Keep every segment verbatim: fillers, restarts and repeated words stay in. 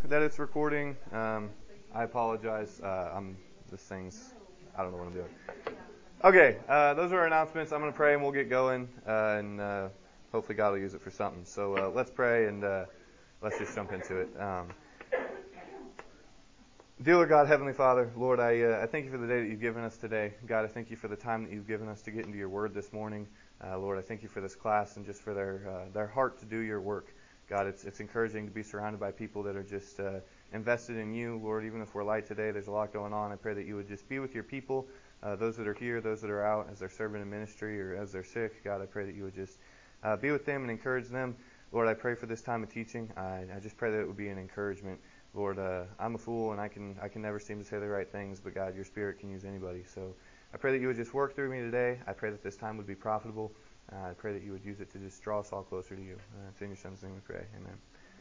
that it's recording. Um, I apologize. Uh, I'm this thing's I don't know what I'm doing. Okay, uh, those are our announcements. I'm going to pray and we'll get going, uh, and uh, hopefully God will use it for something. So uh, let's pray and uh, let's just jump into it. Um, Dear Lord God, Heavenly Father, Lord, I uh, I thank you for the day that you've given us today. God, I thank you for the time that you've given us to get into your Word this morning. Uh, Lord, I thank you for this class and just for their uh, their heart to do your work. God, it's it's encouraging to be surrounded by people that are just uh, invested in you. Lord, even if we're light today, there's a lot going on. I pray that you would just be with your people, uh, those that are here, those that are out as they're serving in ministry or as they're sick. God, I pray that you would just uh, be with them and encourage them. Lord, I pray for this time of teaching. I, I just pray that it would be an encouragement. Lord, uh, I'm a fool and I can I can never seem to say the right things, but God, your Spirit can use anybody. So I pray that you would just work through me today. I pray that this time would be profitable. Uh, I pray that you would use it to just draw us all closer to you. Uh, it's in your Son's name we pray. Amen.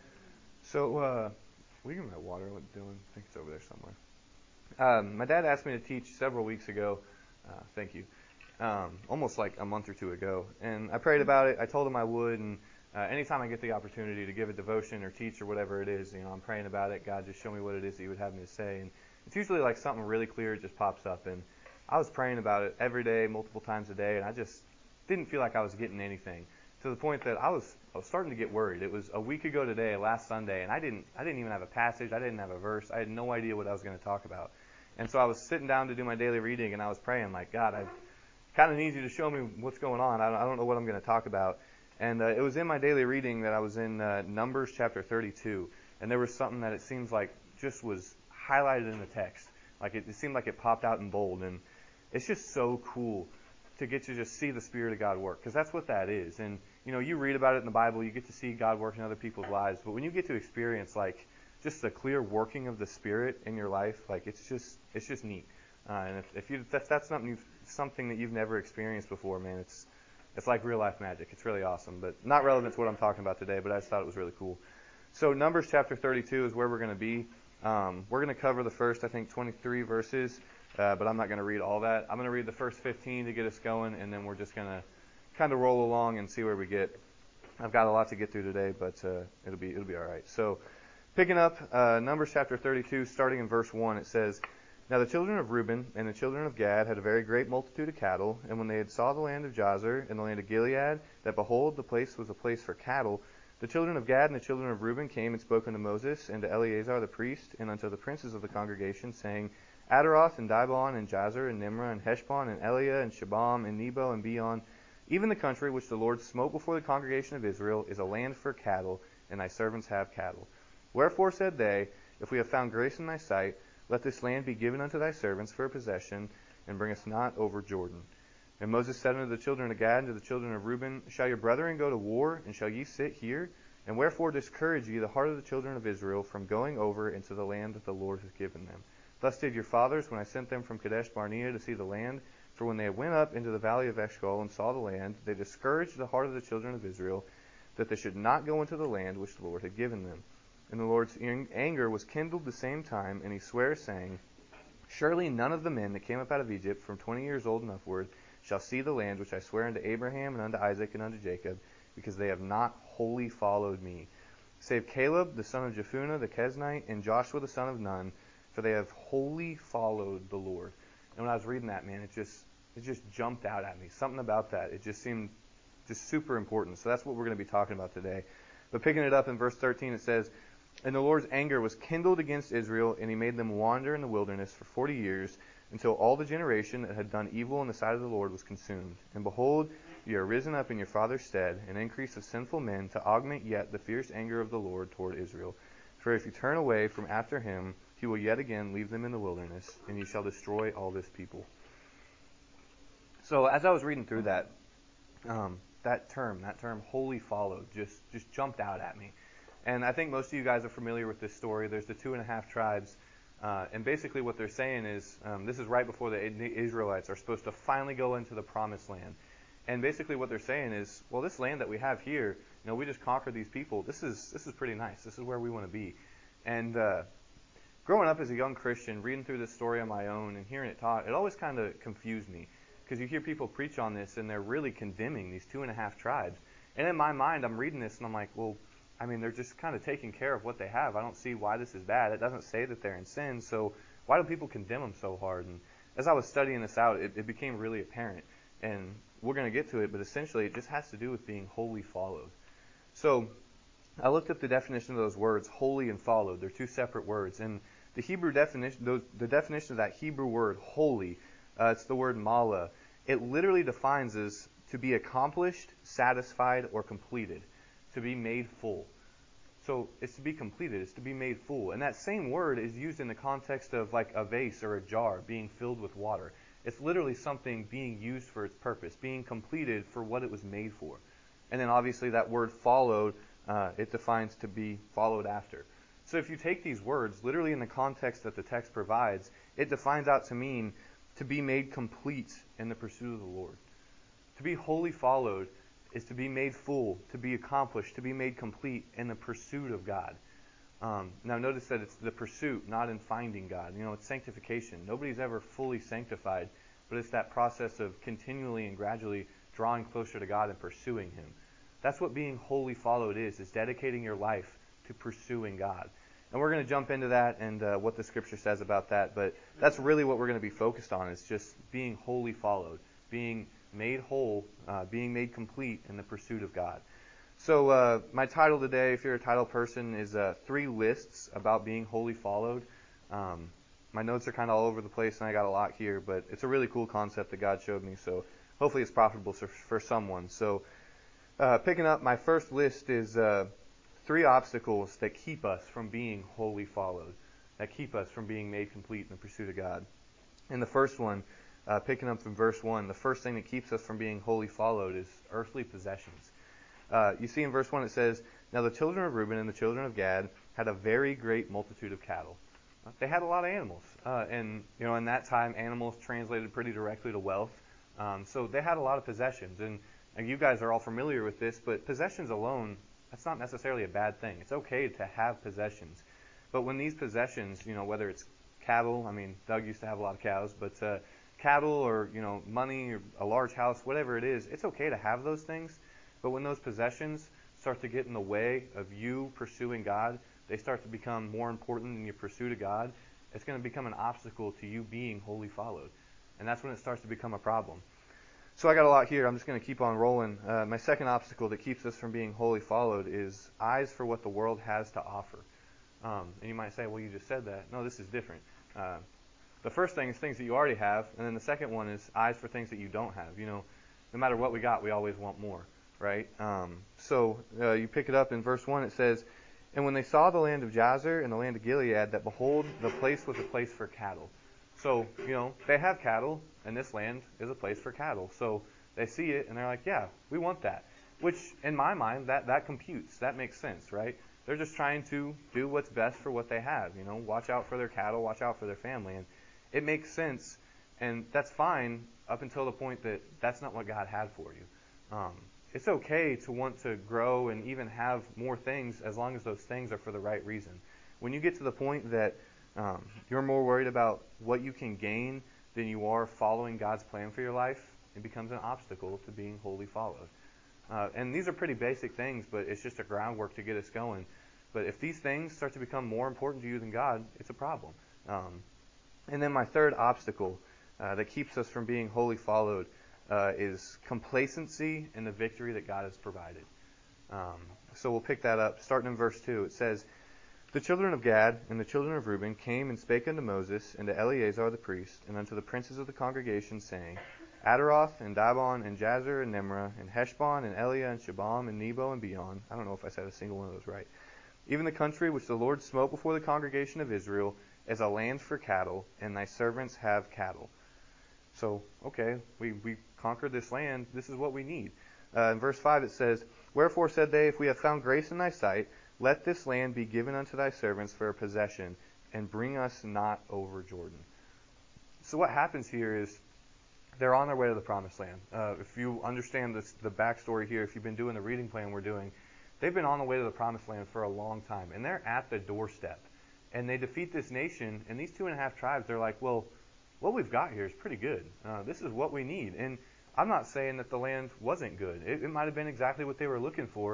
So, uh, will you give me that water? What Dylan? I think it's over there somewhere. Um, my dad asked me to teach several weeks ago. Uh, thank you. Um, almost like a month or two ago. And I prayed about it. I told him I would. And uh, anytime I get the opportunity to give a devotion or teach or whatever it is, you know, I'm praying about it. God, just show me what it is that you would have me to say. And it's usually like something really clear just pops up. And I was praying about it every day, multiple times a day, and I just didn't feel like I was getting anything, to the point that I was I was starting to get worried. It was a week ago today, last Sunday, and I didn't I didn't even have a passage. I didn't have a verse. I had no idea what I was going to talk about. And so I was sitting down to do my daily reading, and I was praying like, God, I kind of need you to show me what's going on. I don't, I don't know what I'm going to talk about. And uh, it was in my daily reading that I was in uh, Numbers chapter thirty-two, and there was something that it seems like just was highlighted in the text. Like it, it seemed like it popped out in bold, and it's just so cool to get to just see the Spirit of God work, because that's what that is. And, you know, you read about it in the Bible, you get to see God work in other people's lives, but when you get to experience, like, just the clear working of the Spirit in your life, like, it's just it's just neat. Uh, and if, if you if that's something, you've, something that you've never experienced before, man, it's it's like real-life magic. It's really awesome, but not relevant to what I'm talking about today, but I just thought it was really cool. So Numbers chapter thirty-two is where we're going to be. Um, we're going to cover the first, I think, twenty-three verses. Uh, but I'm not going to read all that. I'm going to read the first fifteen to get us going, and then we're just going to kind of roll along and see where we get. I've got a lot to get through today, but uh, it'll be it'll be all right. So, picking up uh, Numbers chapter thirty-two, starting in verse one, it says, Now the children of Reuben and the children of Gad had a very great multitude of cattle, and when they had saw the land of Jazer and the land of Gilead, that behold, the place was a place for cattle, the children of Gad and the children of Reuben came and spoke unto Moses and to Eleazar the priest and unto the princes of the congregation, saying, Adaroth and Dibon and Jazer and Nimrah and Heshbon and Eliah and Shabam and Nebo and Beon, even the country which the Lord smote before the congregation of Israel, is a land for cattle, and thy servants have cattle. Wherefore said they, If we have found grace in thy sight, let this land be given unto thy servants for a possession, and bring us not over Jordan. And Moses said unto the children of Gad and to the children of Reuben, Shall your brethren go to war, and shall ye sit here? And wherefore discourage ye the heart of the children of Israel from going over into the land that the Lord hath given them? Thus did your fathers when I sent them from Kadesh Barnea to see the land. For when they went up into the valley of Eshcol and saw the land, they discouraged the heart of the children of Israel, that they should not go into the land which the Lord had given them. And the Lord's anger was kindled the same time, and he sware, saying, Surely none of the men that came up out of Egypt from twenty years old and upward shall see the land which I swear unto Abraham and unto Isaac and unto Jacob, because they have not wholly followed me, save Caleb the son of Jephunneh the Keznite and Joshua the son of Nun, for they have wholly followed the Lord. And when I was reading that, man, it just it just jumped out at me. Something about that. It just seemed just super important. So that's what we're going to be talking about today. But picking it up in verse thirteen, it says, And the Lord's anger was kindled against Israel, and he made them wander in the wilderness for forty years, until all the generation that had done evil in the sight of the Lord was consumed. And behold, ye are risen up in your father's stead, an increase of sinful men, to augment yet the fierce anger of the Lord toward Israel. For if you turn away from after him, he will yet again leave them in the wilderness, and ye shall destroy all this people. So as I was reading through that, um, that term, that term wholly followed, just, just jumped out at me. And I think most of you guys are familiar with this story. There's the two and a half tribes. Uh, and basically what they're saying is, um, this is right before the Israelites are supposed to finally go into the promised land. And basically what they're saying is, well, this land that we have here, you know, we just conquered these people. This is this is pretty nice. This is where we want to be. And uh, growing up as a young Christian, reading through this story on my own and hearing it taught, it always kind of confused me, because you hear people preach on this and they're really condemning these two and a half tribes. And in my mind, I'm reading this and I'm like, well, I mean, they're just kind of taking care of what they have. I don't see why this is bad. It doesn't say that they're in sin, so why do people condemn them so hard? And as I was studying this out, it, it became really apparent. And we're going to get to it, but essentially it just has to do with being wholly followed. So I looked up the definition of those words, holy and followed. They're two separate words. And the Hebrew definition, those, the definition of that Hebrew word, holy, uh, it's the word mala. It literally defines as to be accomplished, satisfied, or completed, to be made full. So it's to be completed, it's to be made full. And that same word is used in the context of like a vase or a jar being filled with water. It's literally something being used for its purpose, being completed for what it was made for. And then obviously that word followed, uh, it defines to be followed after. So if you take these words literally in the context that the text provides, it defines out to mean to be made complete in the pursuit of the Lord. To be wholly followed is to be made full, to be accomplished, to be made complete in the pursuit of God. Um, now notice that it's the pursuit, not in finding God. You know, it's sanctification. Nobody's ever fully sanctified, but it's that process of continually and gradually drawing closer to God and pursuing Him. That's what being wholly followed is, is dedicating your life to pursuing God. And we're going to jump into that and uh, what the Scripture says about that, but that's really what we're going to be focused on, is just being wholly followed, being made whole, uh, being made complete in the pursuit of God. So uh, my title today, if you're a title person, is uh, three lists about being wholly followed. Um, my notes are kind of all over the place, and I got a lot here, but it's a really cool concept that God showed me, so hopefully it's profitable for, for someone. So uh, picking up, my first list is uh, three obstacles that keep us from being wholly followed, that keep us from being made complete in the pursuit of God. And the first one, uh, picking up from verse one, the first thing that keeps us from being wholly followed is earthly possessions. Uh, you see in verse one it says, "Now the children of Reuben and the children of Gad had a very great multitude of cattle." Uh, they had a lot of animals. Uh, and, you know, in that time, animals translated pretty directly to wealth. Um, so they had a lot of possessions. And, and you guys are all familiar with this, but possessions alone, that's not necessarily a bad thing. It's okay to have possessions. But when these possessions, you know, whether it's cattle, I mean, Doug used to have a lot of cows, but uh, cattle or, you know, money or a large house, whatever it is, it's okay to have those things. But when those possessions start to get in the way of you pursuing God, they start to become more important than your pursuit of God, it's going to become an obstacle to you being wholly followed. And that's when it starts to become a problem. So I got a lot here. I'm just going to keep on rolling. Uh, my second obstacle that keeps us from being wholly followed is eyes for what the world has to offer. Um, and you might say, well, you just said that. No, this is different. Uh, the first thing is things that you already have, and then the second one is eyes for things that you don't have. You know, no matter what we got, we always want more. Right? Um, so uh, you pick it up in verse one, it says, "And when they saw the land of Jazer and the land of Gilead, that behold, the place was a place for cattle." So, you know, they have cattle, and this land is a place for cattle. So they see it, and they're like, yeah, we want that. Which, in my mind, that, that computes. That makes sense, right? They're just trying to do what's best for what they have. You know, watch out for their cattle, watch out for their family. And it makes sense, and that's fine up until the point that that's not what God had for you. Um, It's okay to want to grow and even have more things as long as those things are for the right reason. When you get to the point that um, you're more worried about what you can gain than you are following God's plan for your life, it becomes an obstacle to being wholly followed. Uh, and these are pretty basic things, but it's just a groundwork to get us going. But if these things start to become more important to you than God, it's a problem. Um, and then my third obstacle uh, that keeps us from being wholly followed Uh, is complacency in the victory that God has provided. Um, so we'll pick that up. Starting in verse two, it says, "The children of Gad and the children of Reuben came and spake unto Moses and to Eleazar the priest and unto the princes of the congregation, saying, Adaroth and Dibon and Jazer and Nimrah and Heshbon and Eliah and Shabam and Nebo and Beon." I don't know if I said a single one of those right. "Even the country which the Lord smote before the congregation of Israel is a land for cattle, and thy servants have cattle." So, okay, we, we conquered this land. This is what we need. Uh, in verse five it says, "Wherefore said they, If we have found grace in thy sight, let this land be given unto thy servants for a possession, and bring us not over Jordan." So what happens here is they're on their way to the promised land. Uh, if you understand this, the backstory here, if you've been doing the reading plan we're doing, they've been on the way to the promised land for a long time, and they're at the doorstep. And they defeat this nation, and these two and a half tribes, they're like, well, what we've got here is pretty good. Uh, this is what we need. And I'm not saying that the land wasn't good. It, it might have been exactly what they were looking for,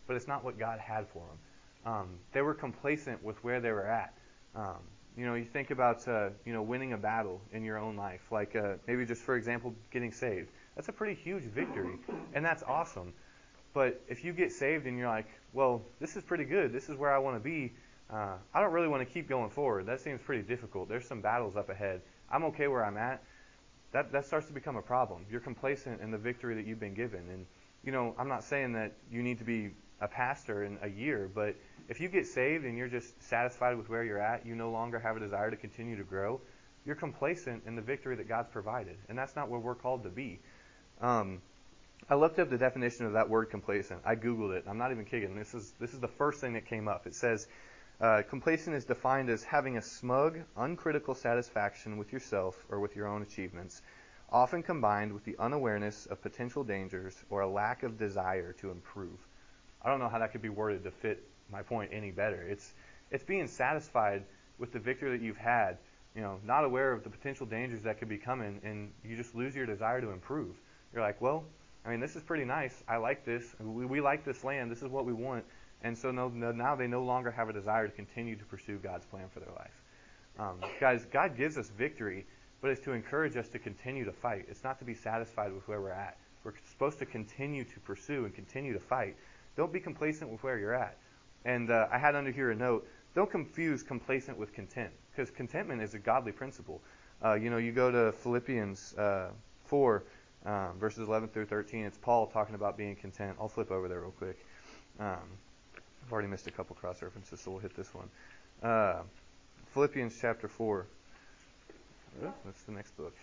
but it's not what God had for them. Um, they were complacent with where they were at. Um, you know, you think about uh, you know winning a battle in your own life, like uh, maybe just for example, getting saved. That's a pretty huge victory, and that's awesome. But if you get saved and you're like, well, this is pretty good. This is where I want to be. Uh, I don't really want to keep going forward. That seems pretty difficult. There's some battles up ahead. I'm okay where I'm at. That that starts to become a problem. You're complacent in the victory that you've been given. And, you know, I'm not saying that you need to be a pastor in a year, but if you get saved and you're just satisfied with where you're at, you no longer have a desire to continue to grow, you're complacent in the victory that God's provided. And that's not where we're called to be. Um, I looked up the definition of that word complacent. I Googled it. I'm not even kidding. This is this is the first thing that came up. It says, uh, complacent is defined as having a smug, uncritical satisfaction with yourself or with your own achievements, often combined with the unawareness of potential dangers or a lack of desire to improve. I don't know how that could be worded to fit my point any better. It's it's being satisfied with the victory that you've had, you know, not aware of the potential dangers that could be coming, and you just lose your desire to improve. You're like, well, I mean, this is pretty nice. I like this. We, we like this land. This is what we want. And so no, no, now they no longer have a desire to continue to pursue God's plan for their life. Um, guys, God gives us victory, but it's to encourage us to continue to fight. It's not to be satisfied with where we're at. We're supposed to continue to pursue and continue to fight. Don't be complacent with where you're at. And uh, I had under here a note, don't confuse complacent with content, because contentment is a godly principle. Uh, you know, you go to Philippians uh, four, um, verses eleven through thirteen. It's Paul talking about being content. I'll flip over there real quick. Um, I've already missed a couple cross references, so we'll hit this one. Uh, Philippians chapter four. Oh, that's the next book.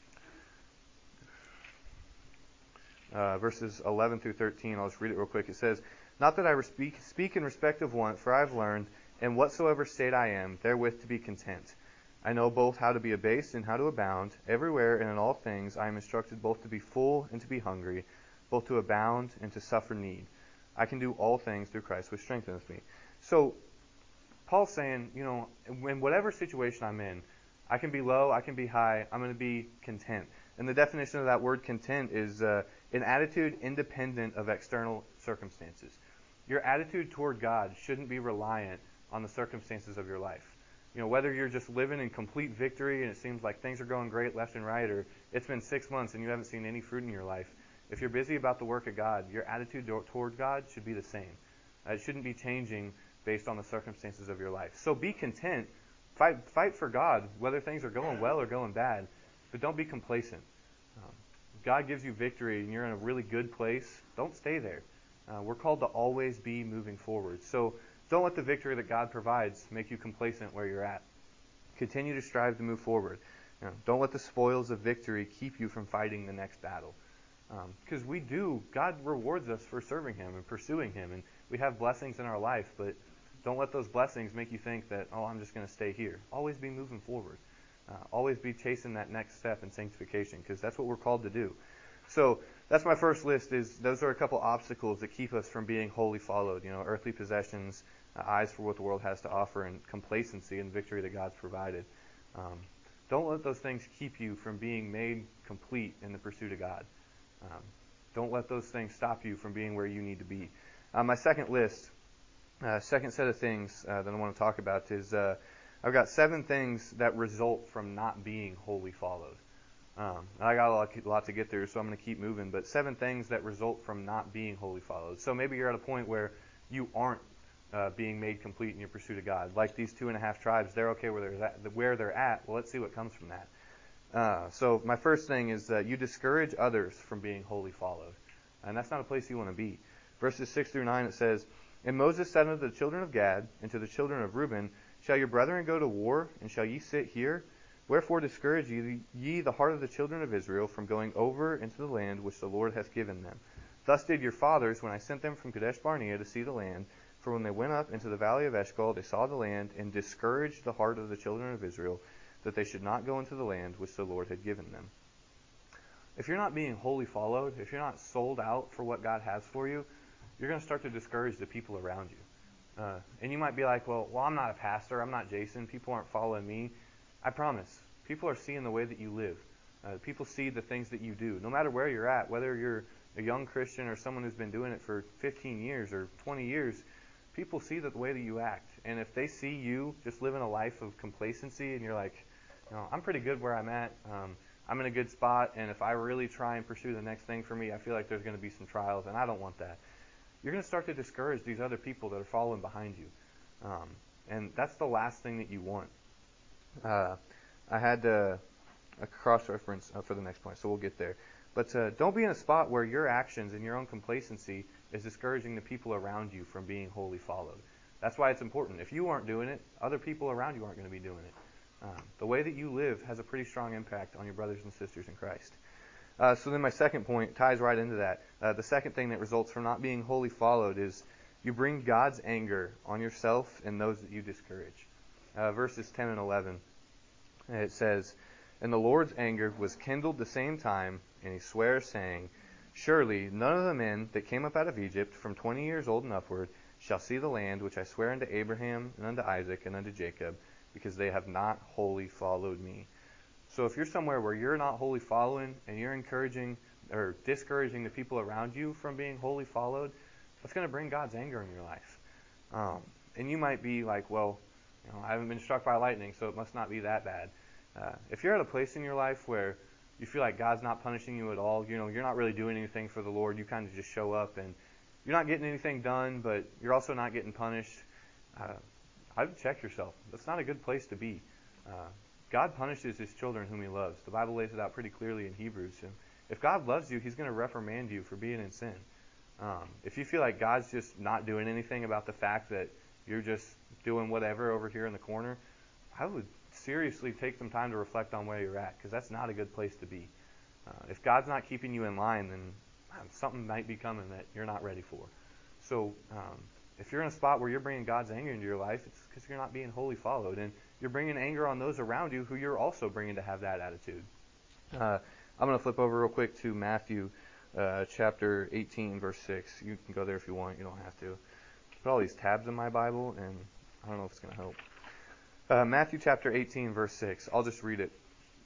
Uh, verses eleven through thirteen. I'll just read it real quick. It says, not that I speak, speak in respect of want, for I have learned, in whatsoever state I am, therewith to be content. I know both how to be abased and how to abound. Everywhere and in all things I am instructed both to be full and to be hungry, both to abound and to suffer need. I can do all things through Christ which strengtheneth me. So Paul's saying, you know, in whatever situation I'm in, I can be low, I can be high, I'm going to be content. And the definition of that word content is uh, an attitude independent of external circumstances. Your attitude toward God shouldn't be reliant on the circumstances of your life. You know, whether you're just living in complete victory and it seems like things are going great left and right, or it's been six months and you haven't seen any fruit in your life, if you're busy about the work of God, your attitude toward God should be the same. Uh, it shouldn't be changing based on the circumstances of your life. So be content. Fight, fight for God, whether things are going well or going bad, but don't be complacent. Um, God gives you victory and you're in a really good place. Don't stay there. Uh, we're called to always be moving forward. So don't let the victory that God provides make you complacent where you're at. Continue to strive to move forward. You know, don't let the spoils of victory keep you from fighting the next battle. Because um, we do, God rewards us for serving Him and pursuing Him, and we have blessings in our life, but don't let those blessings make you think that, oh, I'm just going to stay here. Always be moving forward. Uh, always be chasing that next step in sanctification, because that's what we're called to do. So that's my first list. Is those are a couple obstacles that keep us from being wholly followed. You know, earthly possessions, uh, eyes for what the world has to offer, and complacency and victory that God's provided. Um, don't let those things keep you from being made complete in the pursuit of God. Um, don't let those things stop you from being where you need to be. Uh, my second list, uh, second set of things uh, that I want to talk about is uh, I've got seven things that result from not being wholly followed. Um, I got a lot, a lot to get through, so I'm going to keep moving. But seven things that result from not being wholly followed. So maybe you're at a point where you aren't uh, being made complete in your pursuit of God. Like these two and a half tribes, they're okay where they're at. Where they're at. Well, let's see what comes from that. Uh, so my first thing is that you discourage others from being wholly followed. And that's not a place you want to be. Verses six through nine, it says, And Moses said unto the children of Gad and to the children of Reuben, Shall your brethren go to war, and shall ye sit here? Wherefore discourage ye, ye the heart of the children of Israel from going over into the land which the Lord hath given them. Thus did your fathers when I sent them from Kadesh Barnea to see the land. For when they went up into the valley of Eshcol, they saw the land, and discouraged the heart of the children of Israel, that they should not go into the land which the Lord had given them. If you're not being wholly followed, if you're not sold out for what God has for you, you're going to start to discourage the people around you. Uh, and you might be like, well, well, I'm not a pastor. I'm not Jason. People aren't following me. I promise. People are seeing the way that you live. Uh, people see the things that you do. No matter where you're at, whether you're a young Christian or someone who's been doing it for fifteen years or twenty years, people see the way that you act. And if they see you just living a life of complacency and you're like, you know, I'm pretty good where I'm at, um, I'm in a good spot, and if I really try and pursue the next thing for me, I feel like there's going to be some trials, and I don't want that. You're going to start to discourage these other people that are following behind you. Um, and that's the last thing that you want. Uh, I had uh, a cross-reference uh, for the next point, so we'll get there. But uh, don't be in a spot where your actions and your own complacency is discouraging the people around you from being wholly followed. That's why it's important. If you aren't doing it, other people around you aren't going to be doing it. Um, the way that you live has a pretty strong impact on your brothers and sisters in Christ. Uh, so then my second point ties right into that. Uh, the second thing that results from not being wholly followed is you bring God's anger on yourself and those that you discourage. Uh, verses ten and eleven, it says, "And the Lord's anger was kindled the same time, and he swears, saying, Surely none of the men that came up out of Egypt from twenty years old and upward shall see the land which I swear unto Abraham and unto Isaac and unto Jacob, because they have not wholly followed me." So if you're somewhere where you're not wholly following and you're encouraging or discouraging the people around you from being wholly followed, that's going to bring God's anger in your life. Um, and you might be like, well, you know, I haven't been struck by lightning, so it must not be that bad. Uh, if you're at a place in your life where you feel like God's not punishing you at all, you know, you're not really doing anything for the Lord, you kind of just show up and you're not getting anything done, but you're also not getting punished, uh, I would check yourself. That's not a good place to be. Uh, God punishes his children whom he loves. The Bible lays it out pretty clearly in Hebrews. And if God loves you, he's going to reprimand you for being in sin. Um, if you feel like God's just not doing anything about the fact that you're just doing whatever over here in the corner, I would seriously take some time to reflect on where you're at, because that's not a good place to be. Uh, if God's not keeping you in line, then um, something might be coming that you're not ready for. So um, if you're in a spot where you're bringing God's anger into your life, it's because you're not being wholly followed. And you're bringing anger on those around you who you're also bringing to have that attitude. Uh, I'm going to flip over real quick to Matthew uh, chapter eighteen, verse six. You can go there if you want. You don't have to. Put all these tabs in my Bible, and I don't know if it's going to help. Uh, Matthew chapter eighteen, verse six. I'll just read it.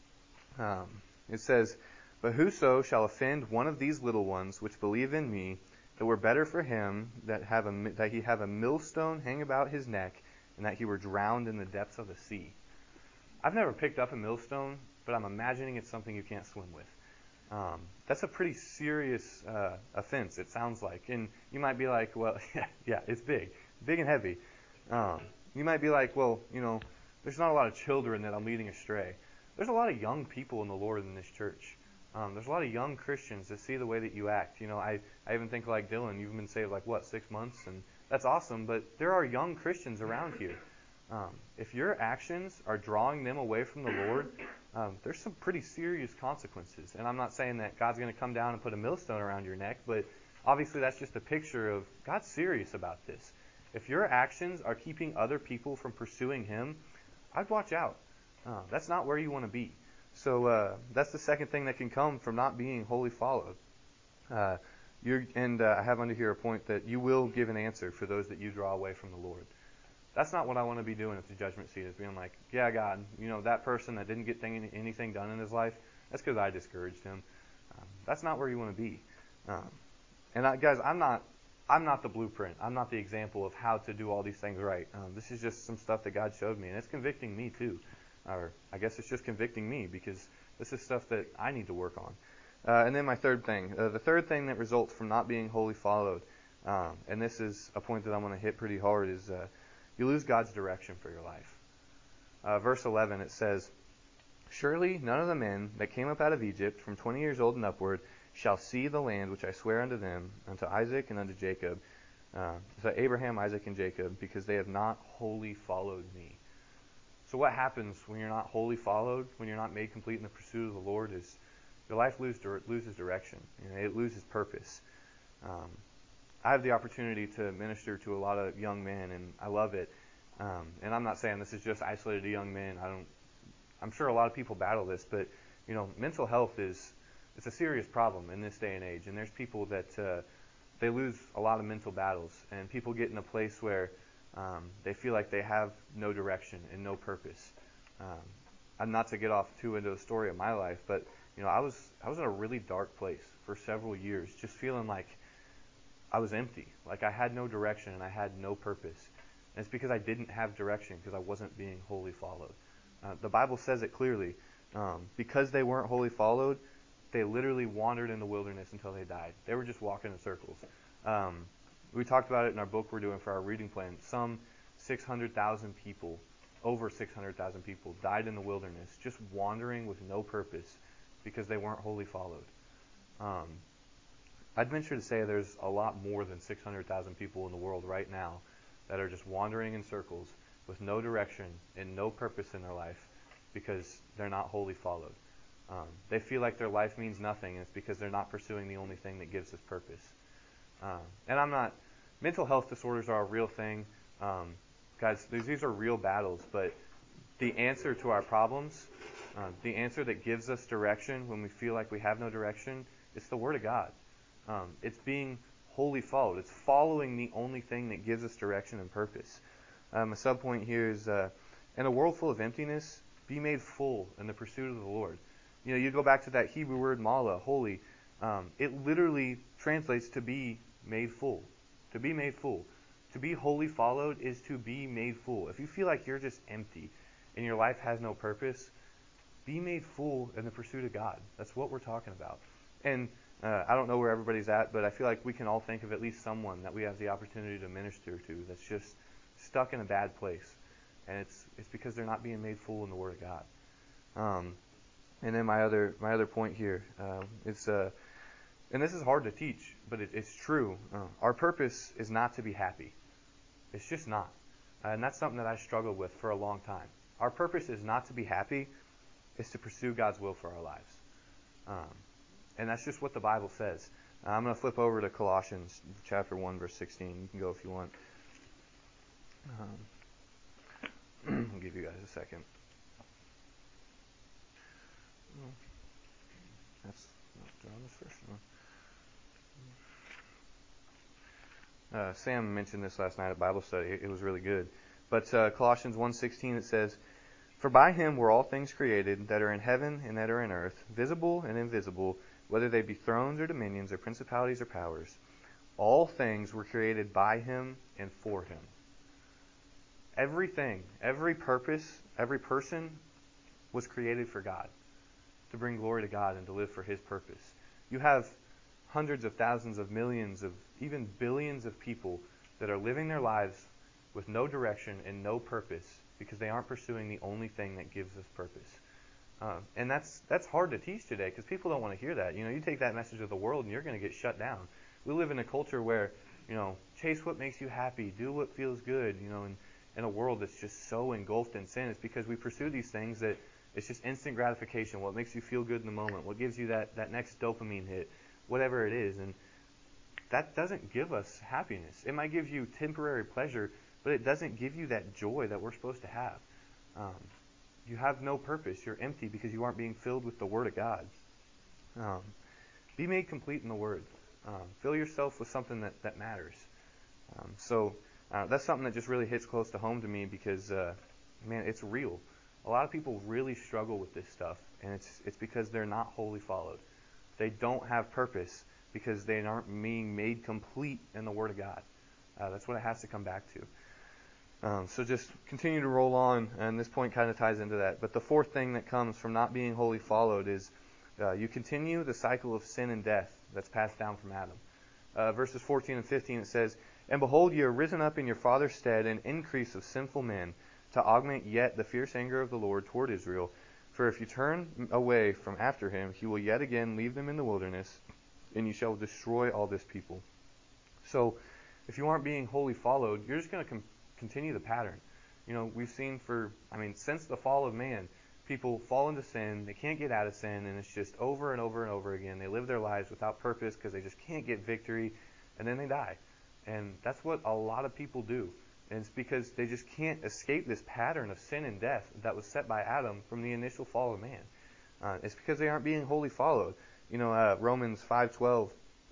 Um, it says, "But whoso shall offend one of these little ones which believe in me, it were better for him that have a that he have a millstone hang about his neck, and that he were drowned in the depths of the sea." I've never picked up a millstone, but I'm imagining it's something you can't swim with. Um, that's a pretty serious uh, offense, it sounds like. And you might be like, well, yeah, yeah, it's big, big and heavy. Um, you might be like, well, you know, there's not a lot of children that I'm leading astray. There's a lot of young people in the Lord in this church. Um, there's a lot of young Christians that see the way that you act. You know, I, I even think like Dylan, you've been saved like, what, six months? And that's awesome, but there are young Christians around here. Um, if your actions are drawing them away from the Lord, um, there's some pretty serious consequences. And I'm not saying that God's going to come down and put a millstone around your neck, but obviously that's just a picture of God's serious about this. If your actions are keeping other people from pursuing him, I'd watch out. Uh, that's not where you want to be. So uh, that's the second thing that can come from not being wholly followed. Uh, you're, and uh, I have under here a point that you will give an answer for those that you draw away from the Lord. That's not what I want to be doing at the judgment seat, is being like, yeah, God, you know, that person that didn't get thing, anything done in his life, that's because I discouraged him. Um, that's not where you want to be. Um, and I, guys, I'm not I'm not the blueprint. I'm not the example of how to do all these things right. Um, this is just some stuff that God showed me, and it's convicting me too. Or I guess it's just convicting me, because this is stuff that I need to work on. Uh, and then my third thing. Uh, the third thing that results from not being wholly followed, um, and this is a point that I'm going to hit pretty hard, is uh, you lose God's direction for your life. Uh, verse eleven, it says, "Surely none of the men that came up out of Egypt from twenty years old and upward shall see the land which I swear unto them, unto Isaac and unto Jacob, uh, to Abraham, Isaac, and Jacob, because they have not wholly followed me." So what happens when you're not wholly followed, when you're not made complete in the pursuit of the Lord, is your life lose, loses direction. You know, it loses purpose. Um, I have the opportunity to minister to a lot of young men, and I love it. Um, and I'm not saying this is just isolated to young men. I don't. I'm sure a lot of people battle this, but you know, mental health is it's a serious problem in this day and age. And there's people that uh, they lose a lot of mental battles, and people get in a place where um, they feel like they have no direction and no purpose. Um, and not to get off too into the story of my life, but You know, I was I was in a really dark place for several years, just feeling like I was empty, like I had no direction and I had no purpose. And it's because I didn't have direction, because I wasn't being wholly followed. Uh, the Bible says it clearly. Um, because they weren't wholly followed, they literally wandered in the wilderness until they died. They were just walking in circles. Um, we talked about it in our book we're doing for our reading plan. Some six hundred thousand people, over six hundred thousand people, died in the wilderness, just wandering with no purpose because they weren't wholly followed. Um, I'd venture to say there's a lot more than six hundred thousand people in the world right now that are just wandering in circles with no direction and no purpose in their life because they're not wholly followed. Um, they feel like their life means nothing, and it's because they're not pursuing the only thing that gives us purpose. Um, and I'm not, mental health disorders are a real thing. Um, guys, these, these are real battles, but the answer to our problems, uh, the answer that gives us direction when we feel like we have no direction, it's the Word of God. Um, it's being wholly followed. It's following the only thing that gives us direction and purpose. Um, a subpoint here is, uh, in a world full of emptiness, be made full in the pursuit of the Lord. You know, you go back to that Hebrew word mala, holy. Um, it literally translates to be made full. To be made full. To be wholly followed is to be made full. If you feel like you're just empty and your life has no purpose, be made full in the pursuit of God. That's what we're talking about. And uh, I don't know where everybody's at, but I feel like we can all think of at least someone that we have the opportunity to minister to that's just stuck in a bad place. And it's it's because they're not being made full in the Word of God. Um, and then my other my other point here, uh, it's uh, and this is hard to teach, but it, it's true. Uh, our purpose is not to be happy. It's just not. Uh, and that's something that I struggled with for a long time. Our purpose is not to be happy. It's to pursue God's will for our lives. Um, and that's just what the Bible says. Uh, I'm going to flip over to Colossians chapter one, verse sixteen. You can go if you want. Um, I'll give you guys a second. Oh, that's not on this first one. Uh, Sam mentioned this last night at Bible study. It, it was really good. But uh, Colossians one sixteen, it says, "For by him were all things created, that are in heaven and that are in earth, visible and invisible, whether they be thrones or dominions or principalities or powers. All things were created by him and for him." Everything, every purpose, every person was created for God, to bring glory to God and to live for his purpose. You have hundreds of thousands of millions of even billions of people that are living their lives with no direction and no purpose because they aren't pursuing the only thing that gives us purpose. Um, and that's that's hard to teach today because people don't want to hear that. You know, you take that message of the world and you're going to get shut down. We live in a culture where, you know, chase what makes you happy, do what feels good, you know, and in a world that's just so engulfed in sin. It's because we pursue these things that it's just instant gratification, what makes you feel good in the moment, what gives you that, that next dopamine hit, whatever it is. And that doesn't give us happiness. It might give you temporary pleasure, but it doesn't give you that joy that we're supposed to have. Um, you have no purpose. You're empty because you aren't being filled with the Word of God. Um, be made complete in the Word. Um, fill yourself with something that, that matters. Um, so uh, that's something that just really hits close to home to me because, uh, man, it's real. A lot of people really struggle with this stuff, and it's it's because they're not wholly followed. They don't have purpose because they aren't being made complete in the Word of God. Uh, that's what it has to come back to. Um, so just continue to roll on, and this point kind of ties into that. But the fourth thing that comes from not being wholly followed is uh, you continue the cycle of sin and death that's passed down from Adam. Uh, verses fourteen and fifteen, it says, "And behold, ye are risen up in your father's stead an increase of sinful men, to augment yet the fierce anger of the Lord toward Israel. For if you turn away from after him, he will yet again leave them in the wilderness, and you shall destroy all this people." So, if you aren't being wholly followed, you're just going to com- continue the pattern. You know, we've seen for, I mean, since the fall of man, people fall into sin, they can't get out of sin, and it's just over and over and over again. They live their lives without purpose because they just can't get victory, and then they die. And that's what a lot of people do. And it's because they just can't escape this pattern of sin and death that was set by Adam from the initial fall of man. Uh, it's because they aren't being wholly followed. You know, uh, Romans five twelve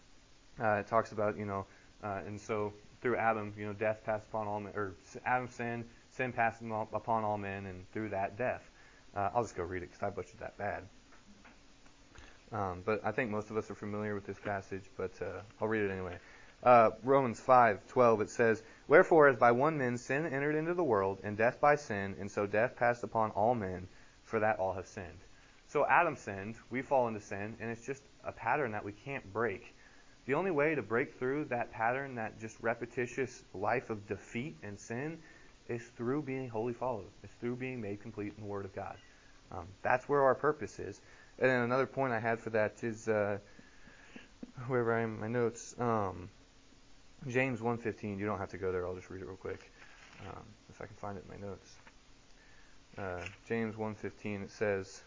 uh, it talks about, you know, uh, and so through Adam, you know, death passed upon all men, or Adam sinned, sin passed upon all men, and through that, death. Uh, I'll just go read it because I butchered that bad. Um, but I think most of us are familiar with this passage, but uh, I'll read it anyway. Uh, Romans five twelve, it says, "Wherefore, as by one man sin entered into the world, and death by sin, and so death passed upon all men, for that all have sinned." So Adam sinned, we fall into sin, and it's just a pattern that we can't break. The only way to break through that pattern, that just repetitious life of defeat and sin, is through being wholly followed. It's through being made complete in the Word of God. Um, that's where our purpose is. And then another point I had for that is, uh, wherever I am in my notes, um, James one fifteen. You don't have to go there. I'll just read it real quick, um, if I can find it in my notes. Uh, James one fifteen, it says,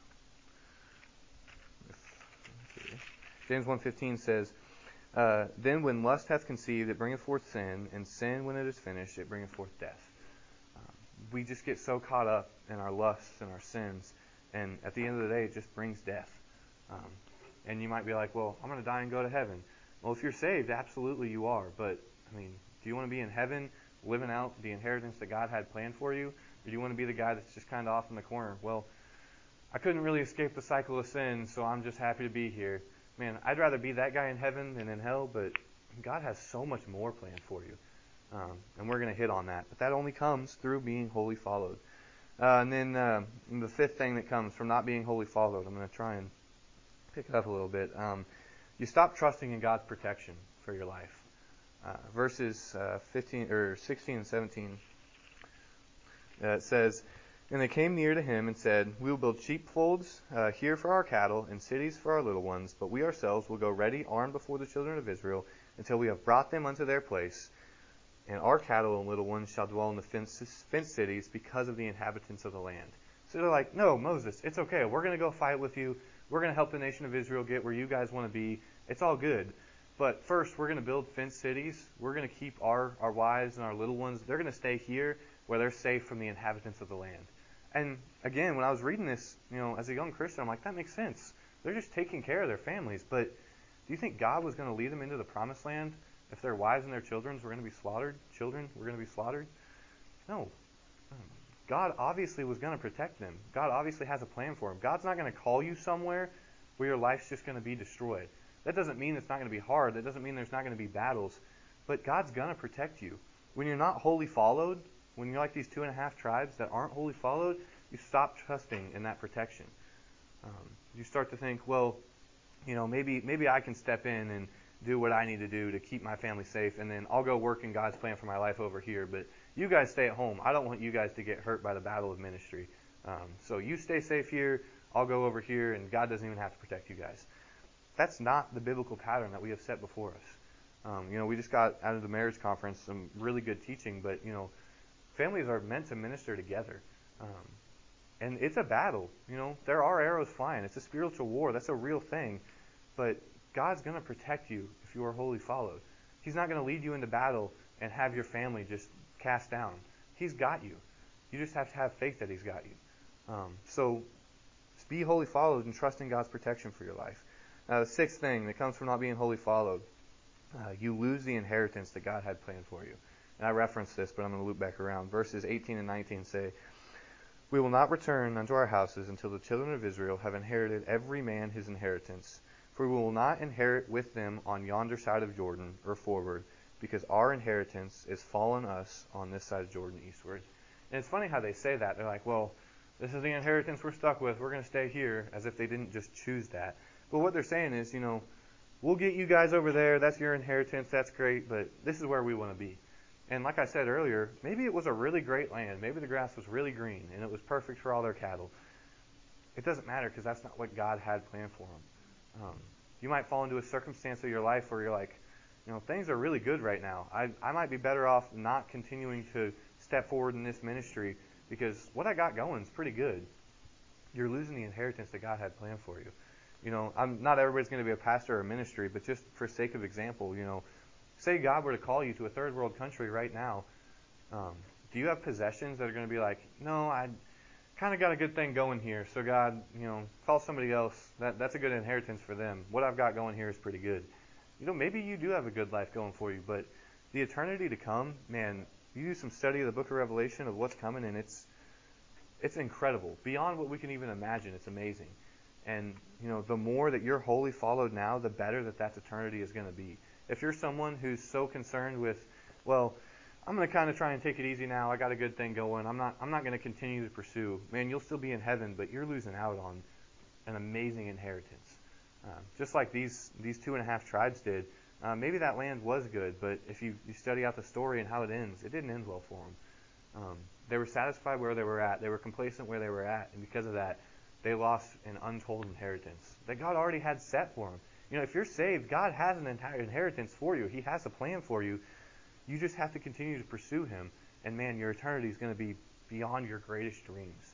James one fifteen says, uh, "Then when lust hath conceived, it bringeth forth sin, and sin, when it is finished, it bringeth forth death." Um, we just get so caught up in our lusts and our sins, and at the end of the day, it just brings death. Um, and you might be like, well, I'm going to die and go to heaven. Well, if you're saved, absolutely you are. But, I mean, do you want to be in heaven living out the inheritance that God had planned for you? Or do you want to be the guy that's just kind of off in the corner? Well, I couldn't really escape the cycle of sin, so I'm just happy to be here. Man, I'd rather be that guy in heaven than in hell, but God has so much more planned for you. Um, and we're going to hit on that. But that only comes through being wholly followed. Uh, and then uh, the fifth thing that comes from not being wholly followed, I'm going to try and pick it up a little bit. Um, you stop trusting in God's protection for your life. Uh, verses uh, fifteen or sixteen and seventeen, uh, it says, "And they came near to him and said, We will build sheepfolds uh, here for our cattle, and cities for our little ones. But we ourselves will go ready, armed before the children of Israel, until we have brought them unto their place. And our cattle and little ones shall dwell in the fenced, fenced cities because of the inhabitants of the land." So they're like, "No, Moses, it's okay. We're going to go fight with you. We're going to help the nation of Israel get where you guys want to be. It's all good. But first, we're going to build fenced cities. We're going to keep our, our wives and our little ones. They're going to stay here where they're safe from the inhabitants of the land." And again, when I was reading this, you know, as a young Christian, I'm like, that makes sense. They're just taking care of their families. But do you think God was going to lead them into the promised land if their wives and their children were going to be slaughtered? Children were going to be slaughtered? No. God obviously was going to protect them. God obviously has a plan for them. God's not going to call you somewhere where your life's just going to be destroyed. That doesn't mean it's not going to be hard. That doesn't mean there's not going to be battles. But God's going to protect you. When you're not wholly followed, when you're like these two and a half tribes that aren't wholly followed, you stop trusting in that protection. Um, you start to think, well, you know, maybe maybe I can step in and do what I need to do to keep my family safe, and then I'll go work in God's plan for my life over here. But you guys stay at home. I don't want you guys to get hurt by the battle of ministry. Um, so you stay safe here. I'll go over here, and God doesn't even have to protect you guys. That's not the biblical pattern that we have set before us. Um, you know, we just got out of the marriage conference some really good teaching, but, you know, families are meant to minister together. Um, and it's a battle. You know, there are arrows flying. It's a spiritual war. That's a real thing. But God's going to protect you if you are wholly followed. He's not going to lead you into battle and have your family just cast down. He's got you. You just have to have faith that He's got you. Um, so be wholly followed and trust in God's protection for your life. Uh, the sixth thing that comes from not being wholly followed, uh, you lose the inheritance that God had planned for you. And I referenced this, but I'm going to loop back around. Verses eighteen and nineteen say, "We will not return unto our houses until the children of Israel have inherited every man his inheritance. For we will not inherit with them on yonder side of Jordan or forward, because our inheritance is fallen us on this side of Jordan eastward." And it's funny how they say that. They're like, well, this is the inheritance we're stuck with. We're going to stay here, as if they didn't just choose that. But what they're saying is, you know, we'll get you guys over there. That's your inheritance. That's great. But this is where we want to be. And like I said earlier, maybe it was a really great land. Maybe the grass was really green, and it was perfect for all their cattle. It doesn't matter, because that's not what God had planned for them. Um, you might fall into a circumstance of your life where you're like, you know, things are really good right now. I, I might be better off not continuing to step forward in this ministry because what I got going is pretty good. You're losing the inheritance that God had planned for you. You know, I'm not everybody's going to be a pastor or a ministry, but just for sake of example, you know, say God were to call you to a third world country right now. Um, do you have possessions that are going to be like, no, I kind of got a good thing going here, so God, you know, call somebody else. That that's a good inheritance for them. What I've got going here is pretty good. You know, maybe you do have a good life going for you, but the eternity to come, man, you do some study of the book of Revelation of what's coming, and it's it's incredible. Beyond what we can even imagine, it's amazing. And, you know, the more that you're wholly followed now, the better that that eternity is going to be. If you're someone who's so concerned with, well, I'm going to kind of try and take it easy now. I got a good thing going. I'm not I'm not going to continue to pursue. Man, you'll still be in heaven, but you're losing out on an amazing inheritance. Uh, just like these these two and a half tribes did. Uh, maybe that land was good, but if you, you study out the story and how it ends, it didn't end well for them. Um, they were satisfied where they were at. They were complacent where they were at, and because of that, they lost an untold inheritance that God already had set for them. You know, if you're saved, God has an entire inheritance for you. He has a plan for you. You just have to continue to pursue Him, and man, your eternity is going to be beyond your greatest dreams.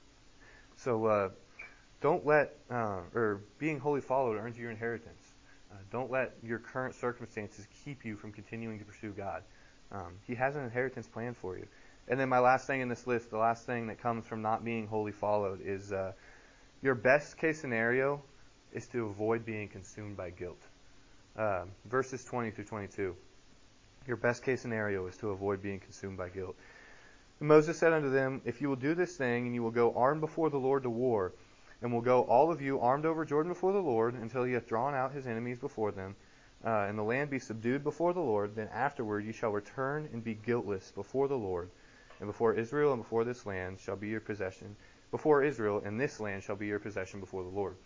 So uh, don't let, uh, or being wholly followed earns you your inheritance. Uh, don't let your current circumstances keep you from continuing to pursue God. Um, he has an inheritance plan for you. And then my last thing in this list, the last thing that comes from not being wholly followed is uh, your best case scenario is to avoid being consumed by guilt. Uh, verses twenty through twenty-two. Your best case scenario is to avoid being consumed by guilt. And Moses said unto them, if you will do this thing, and you will go armed before the Lord to war, and will go all of you armed over Jordan before the Lord, until he hath drawn out his enemies before them, uh, and the land be subdued before the Lord, then afterward ye shall return and be guiltless before the Lord, and before Israel and before this land shall be your possession. Before Israel and this land shall be your possession before the Lord.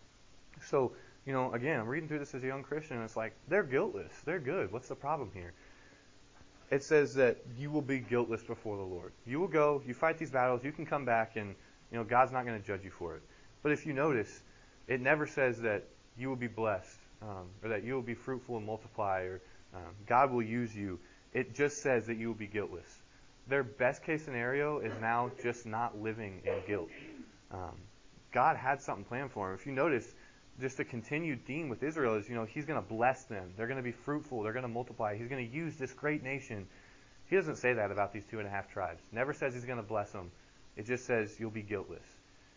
So, you know, again, I'm reading through this as a young Christian, and it's like, they're guiltless. They're good. What's the problem here? It says that you will be guiltless before the Lord. You will go, you fight these battles, you can come back, and, you know, God's not going to judge you for it. But if you notice, it never says that you will be blessed, um, or that you will be fruitful and multiply, or um, God will use you. It just says that you will be guiltless. Their best case scenario is now just not living in guilt. Um, God had something planned for them. If you notice, just a continued theme with Israel is, you know, He's going to bless them. They're going to be fruitful. They're going to multiply. He's going to use this great nation. He doesn't say that about these two and a half tribes. Never says He's going to bless them. It just says you'll be guiltless.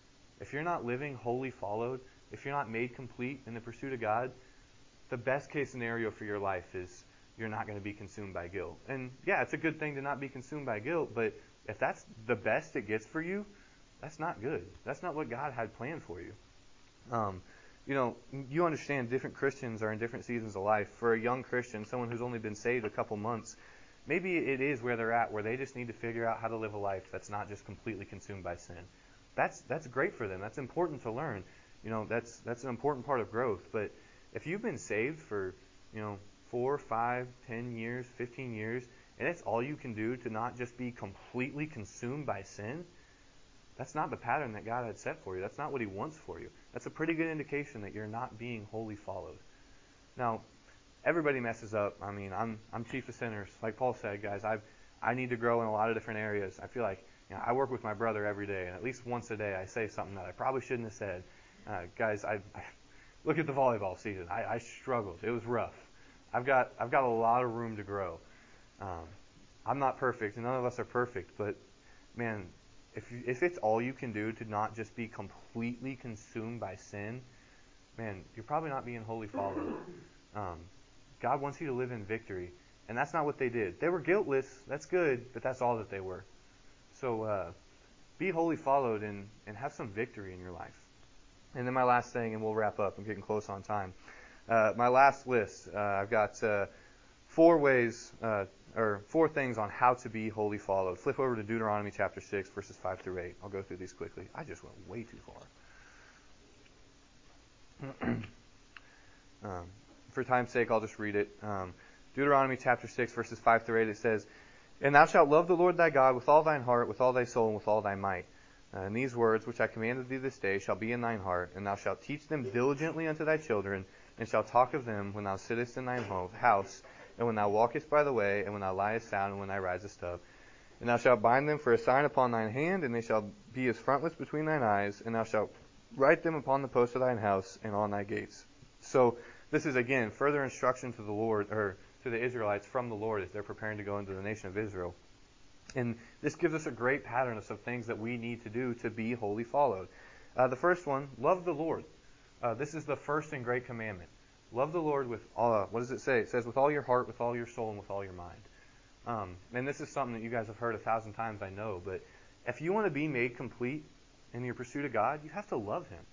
If you're not living wholly followed, if you're not made complete in the pursuit of God, the best case scenario for your life is you're not going to be consumed by guilt. And yeah, it's a good thing to not be consumed by guilt, but if that's the best it gets for you, that's not good. That's not what God had planned for you. Um, you know, you understand different Christians are in different seasons of life. For a young Christian, someone who's only been saved a couple months, maybe it is where they're at, where they just need to figure out how to live a life that's not just completely consumed by sin. That's that's great for them. That's important to learn. You know, that's that's an important part of growth. But if you've been saved for, you know, four, five, ten years, fifteen years, and it's all you can do to not just be completely consumed by sin, that's not the pattern that God had set for you. That's not what He wants for you. That's a pretty good indication that you're not being wholly followed. Now, everybody messes up. I mean, I'm I'm chief of sinners. Like Paul said, guys, I I need to grow in a lot of different areas. I feel like, you know, I work with my brother every day, and at least once a day I say something that I probably shouldn't have said. Uh, guys, I, I look at the volleyball season. I, I struggled. It was rough. I've got I've got a lot of room to grow. Um, I'm not perfect, and none of us are perfect. But man, if you, if it's all you can do to not just be completely consumed by sin, man, you're probably not being wholly followed. Um, God wants you to live in victory, and that's not what they did. They were guiltless. That's good, but that's all that they were. So uh, be wholly followed and, and have some victory in your life. And then my last thing, and we'll wrap up. I'm getting close on time. Uh, my last list, uh, I've got uh, four ways, uh, or four things on how to be wholly followed. Flip over to Deuteronomy chapter six, verses five through eight. I'll go through these quickly. I just went way too far. um, for time's sake, I'll just read it. Um, Deuteronomy chapter six, verses five through eight, it says, And thou shalt love the Lord thy God with all thine heart, with all thy soul, and with all thy might. Uh, and these words which I commanded thee this day shall be in thine heart, and thou shalt teach them diligently unto thy children, and shalt talk of them when thou sittest in thine house, and when thou walkest by the way, and when thou liest down, and when thou risest up. And thou shalt bind them for a sign upon thine hand, and they shall be as frontlets between thine eyes, and thou shalt write them upon the posts of thine house and on thy gates. So this is, again, further instruction to the Lord, or to the Israelites from the Lord as they're preparing to go into the nation of Israel. And this gives us a great pattern of some things that we need to do to be wholly followed. Uh, the first one, love the Lord. Uh, this is the first and great commandment. Love the Lord with, all, uh, what does it say? It says with all your heart, with all your soul, and with all your mind. Um, and this is something that you guys have heard a thousand times, I know. But if you want to be made complete in your pursuit of God, you have to love Him.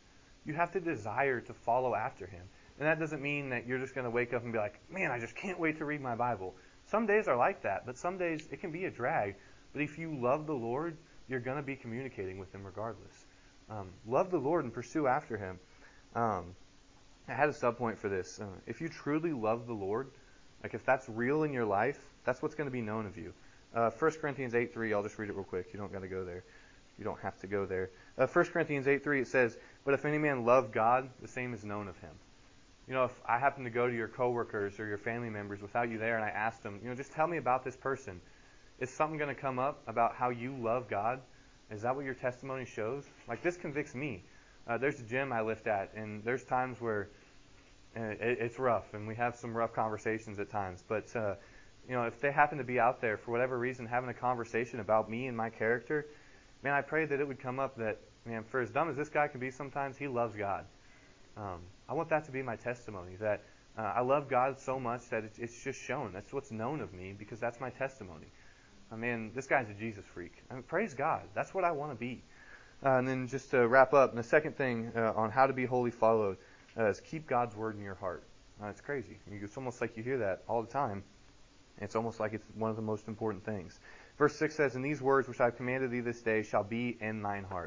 You have to desire to follow after him. And that doesn't mean that you're just going to wake up and be like, man, I just can't wait to read my Bible. Some days are like that, but some days it can be a drag. But if you love the Lord, you're going to be communicating with him regardless. Um, love the Lord and pursue after him. Um, I had a subpoint for this. Uh, if you truly love the Lord, like if that's real in your life, that's what's going to be known of you. Uh, First Corinthians eight three, I'll just read it real quick. You don't got to go there. You don't have to go there. Uh, First Corinthians eight three, it says, "But if any man love God, the same is known of him." You know, if I happen to go to your coworkers or your family members without you there and I ask them, you know, just tell me about this person, is something going to come up about how you love God? Is that what your testimony shows? Like, this convicts me. Uh, there's a gym I lift at, and there's times where uh, it, it's rough, and we have some rough conversations at times. But, uh, you know, if they happen to be out there for whatever reason having a conversation about me and my character, man, I pray that it would come up that, man, for as dumb as this guy can be sometimes, he loves God. Um, I want that to be my testimony, that uh, I love God so much that it's, it's just shown. That's what's known of me because that's my testimony. I mean, this guy's a Jesus freak. I mean, praise God. That's what I want to be. Uh, and then just to wrap up, and the second thing uh, on how to be wholly followed uh, is keep God's word in your heart. Uh, it's crazy. I mean, it's almost like you hear that all the time. It's almost like it's one of the most important things. Verse six says, "And these words which I have commanded thee this day shall be in thine heart."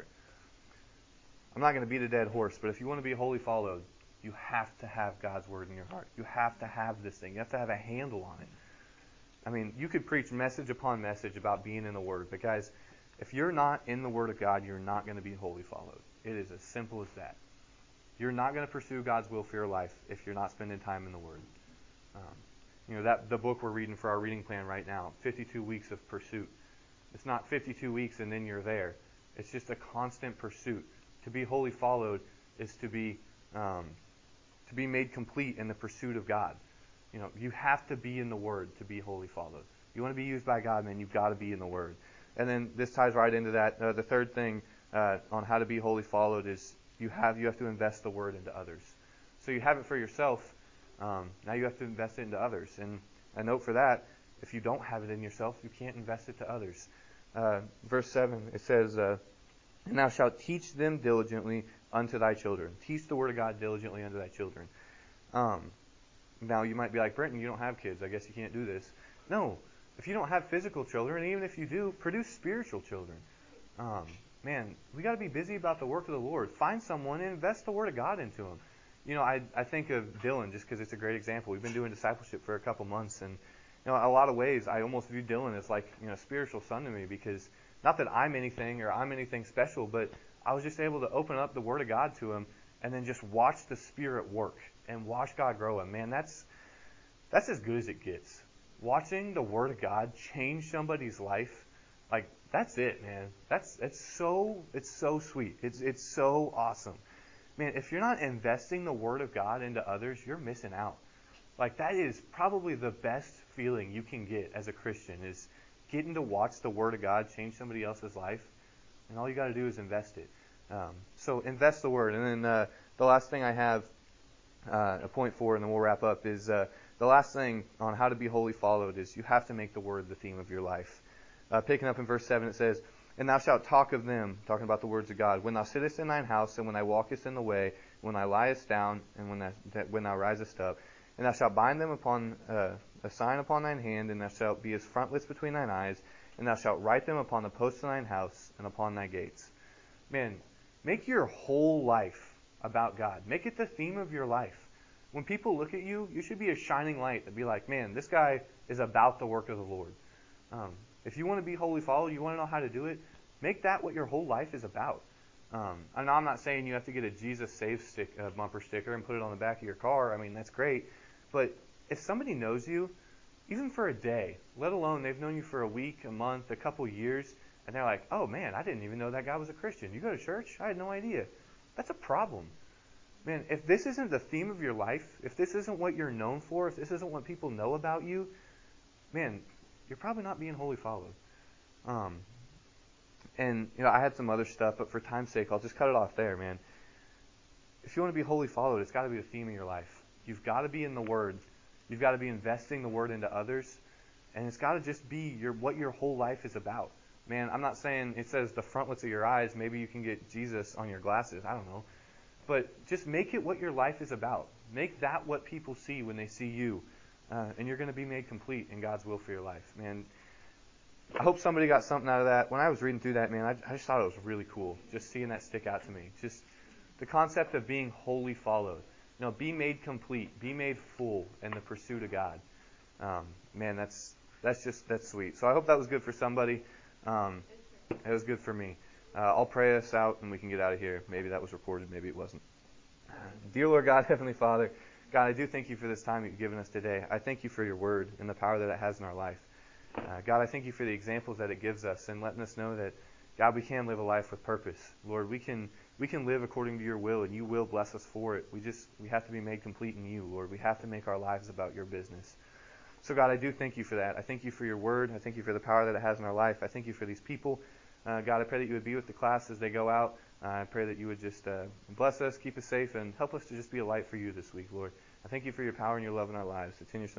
I'm not going to beat a dead horse, but if you want to be wholly followed, you have to have God's word in your heart. You have to have this thing. You have to have a handle on it. I mean, you could preach message upon message about being in the Word, but guys, if you're not in the Word of God, you're not going to be wholly followed. It is as simple as that. You're not going to pursue God's will for your life if you're not spending time in the Word. Um, you know, that the book we're reading for our reading plan right now, fifty-two weeks of pursuit. It's not fifty-two weeks and then you're there. It's just a constant pursuit. To be wholly followed is to be um, to be made complete in the pursuit of God. You know, you have to be in the Word to be wholly followed. You want to be used by God, man, you've got to be in the Word. And then this ties right into that. Uh, the third thing uh, on how to be wholly followed is you have you have to invest the Word into others. So you have it for yourself. Um, now you have to invest it into others. And a note for that, if you don't have it in yourself, you can't invest it to others. Uh, verse seven, it says, uh, "And thou shalt teach them diligently unto thy children." Teach the Word of God diligently unto thy children. Um, now you might be like, "Brenton, you don't have kids. I guess you can't do this." No. If you don't have physical children, even if you do, produce spiritual children. Um, man, we got to be busy about the work of the Lord. Find someone and invest the Word of God into them. You know, I I think of Dylan just because it's a great example. We've been doing discipleship for a couple months, and you know, a lot of ways, I almost view Dylan as like, you know, a spiritual son to me because not that I'm anything or I'm anything special, but I was just able to open up the Word of God to him and then just watch the Spirit work and watch God grow him. Man, that's that's as good as it gets. Watching the Word of God change somebody's life, like that's it, man. That's it's so it's so sweet. It's it's so awesome. Man, if you're not investing the Word of God into others, you're missing out. Like that is probably the best feeling you can get as a Christian is getting to watch the Word of God change somebody else's life, and all you got to do is invest it. Um, so invest the Word. And then uh, the last thing I have, uh, a point for, and then we'll wrap up, is uh, the last thing on how to be wholly followed is you have to make the Word the theme of your life. Uh, picking up in verse seven, it says, "And thou shalt talk of them," talking about the words of God, "when thou sittest in thine house, and when thou walkest in the way, when thou liest down, and when thou, when thou risest up. And thou shalt bind them upon uh, a sign upon thine hand, and thou shalt be as frontlets between thine eyes, and thou shalt write them upon the posts of thine house and upon thy gates." Man, make your whole life about God. Make it the theme of your life. When people look at you, you should be a shining light and be like, man, this guy is about the work of the Lord. Um, if you want to be wholly followed, you want to know how to do it, make that what your whole life is about. Um, and I'm not saying you have to get a Jesus Save stick, uh, bumper sticker and put it on the back of your car. I mean, that's great. But if somebody knows you, even for a day, let alone they've known you for a week, a month, a couple years, and they're like, oh man, I didn't even know that guy was a Christian. You go to church? I had no idea. That's a problem. Man, if this isn't the theme of your life, if this isn't what you're known for, if this isn't what people know about you, man, you're probably not being wholly followed. Um, and, you know, I had some other stuff, but for time's sake, I'll just cut it off there, man. If you want to be wholly followed, it's got to be the theme of your life. You've got to be in the Word. You've got to be investing the Word into others. And it's got to just be your what your whole life is about. Man, I'm not saying it says the frontlets of your eyes. Maybe you can get Jesus on your glasses. I don't know. but just make it what your life is about. Make that what people see when they see you. Uh, and you're going to be made complete in God's will for your life. Man, I hope somebody got something out of that. When I was reading through that, man, I, I just thought it was really cool, just seeing that stick out to me. Just the concept of being wholly followed. You know, be made complete, be made full in the pursuit of God. Um, man, that's that's just, that's sweet. So I hope that was good for somebody. Um, it was good for me. Uh, I'll pray us out and we can get out of here. Maybe that was recorded, maybe it wasn't. Uh, dear Lord God, Heavenly Father, God, I do thank you for this time that you've given us today. I thank you for your word and the power that it has in our life. Uh, God, I thank you for the examples that it gives us and letting us know that, God, we can live a life with purpose. Lord, we can we can live according to your will, and you will bless us for it. We just we have to be made complete in you, Lord. We have to make our lives about your business. So, God, I do thank you for that. I thank you for your word. I thank you for the power that it has in our life. I thank you for these people. Uh, God, I pray that you would be with the class as they go out. Uh, I pray that you would just uh, bless us, keep us safe, and help us to just be a light for you this week, Lord. I thank you for your power and your love in our lives. It's in your